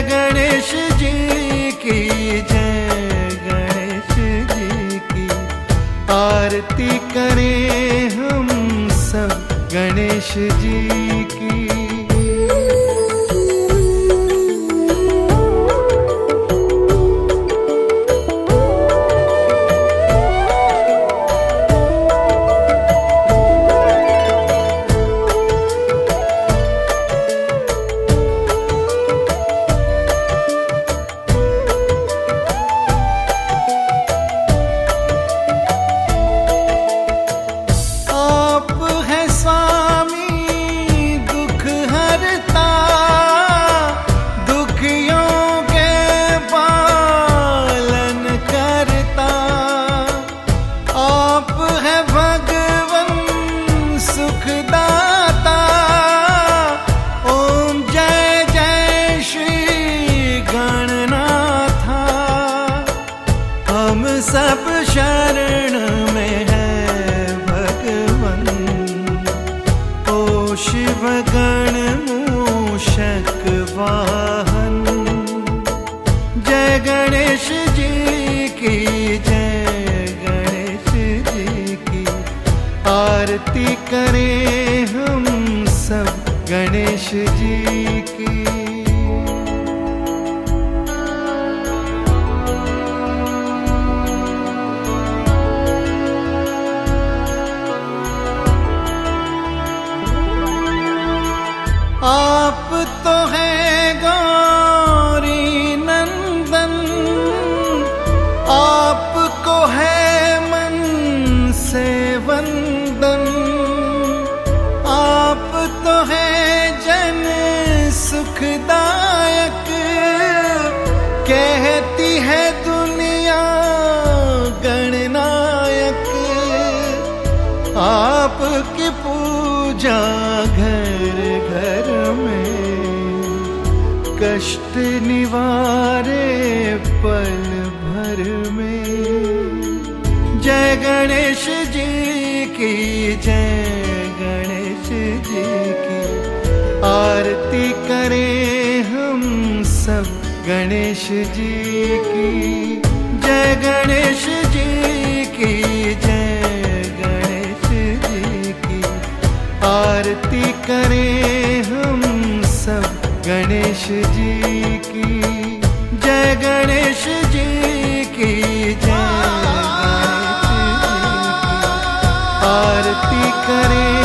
गणेश जी की जय, गणेश जी की आरती करें हम सब गणेश जी की। सब शरण में है भगवन, ओ शिव गण मूषक वाहन। जय गणेश जी की जय, गणेश जी की आरती करें हम सब गणेश जी की। आप तो हैं गौरी नंदन, आपको है मन से वंदन। आप तो हैं जन सुखदायक, कहती है दुनिया गणनायक। आपकी पूजा घर घर में, कष्ट निवारे पल भर में। जय गणेश जी की जय, गणेश जी की आरती करें हम सब गणेश जी की। जय गणेश जी की जय, गणेश जी की आरती करें हम सब गणेश जी की। जय गणेश जी की जय, गणेश जी की आरती करें